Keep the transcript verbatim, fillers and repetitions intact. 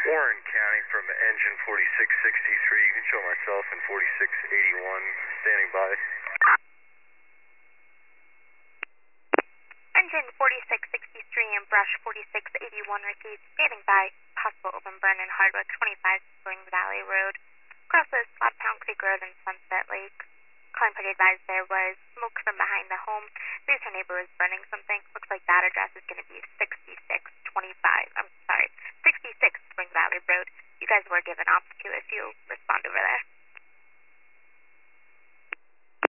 Warren County from engine forty-six sixty-three. You can show myself in forty-six eighty-one, standing by. Engine forty-six sixty-three and brush forty-six eighty-one received, standing by. Possible open burn in Hardwick, twenty-five Spring Valley Road. Crosses Slab Pound Creek Road and Sunset Lake. Calling party advised there was smoke from behind the home. Believes her neighbor was burning something. Looks like that address is going to be sixty-six twenty-five. I'm sorry, sixty-six Spring Valley Road. You guys were given off to if you